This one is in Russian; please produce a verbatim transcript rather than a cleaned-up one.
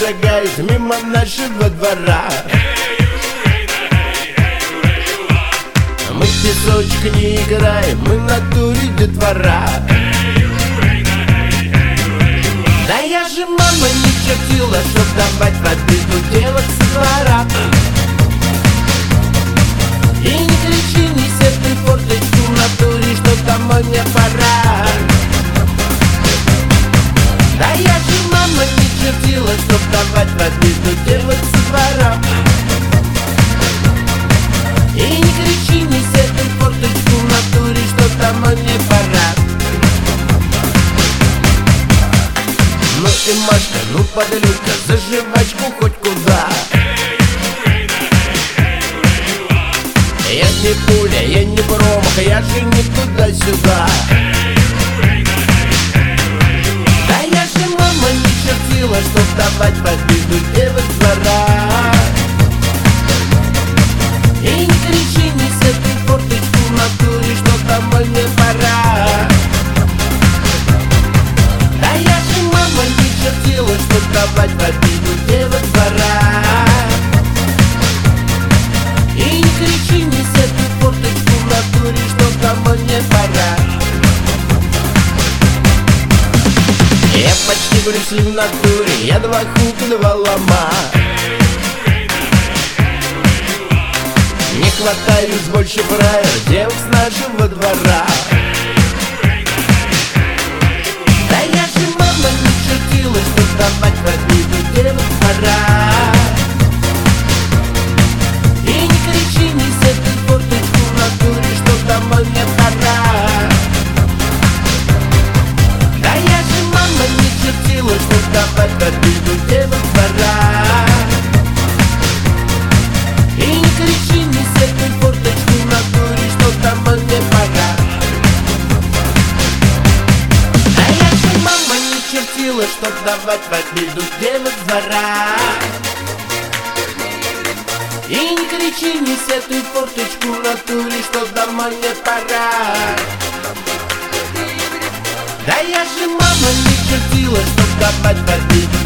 шагает мимо нашего двора. Мы в песочек не играем, мы в натуре детвора. Да я же, мама, не чертила, чтоб давать в обиду девок со двора. И не кричи, не сетуй форточку в натуре, что домой мне пора. Да я же, мама, не чертила, чтоб давать в обиду девок со двора. И не кричи, не сетуй форточку в натуре, что домой мне пора. Ну и Машка, ну подай-ка за жвачку хоть куда. Я не пуля, я не промах, я же не туда-сюда. Да я же, мама, не чертила, чтоб давать в обиду девок с двора. И не кричи, не сетуй форточку в натуре, что домой мне пора. Да я же, мама, не чертила, чтоб давать в обиду девок с двора. И не кричи, не сетуй форточку в натуре, что домой мне пора. Я почти брюсли в натуре, я два хука, два лома. Не хватаюсь больше правил девок с нашего двора. Да я же, мама, не чертила, чтоб давать в обиду девок с двора. И не кричи, не сетуй форточку в натуре, что домой мне пора. Да я же, мама, не чертила, чтоб давать в обиду девок с двора. И не кричи, не сетуй форточку в натуре, что домой мне пора. Да я же, мама, не чертила, чтоб давать в обиду девок с двора. И не кричи, не сетуй форточку в натуре, что домой мне пора. Да я же, мама, не чертила, чтоб давать в обиду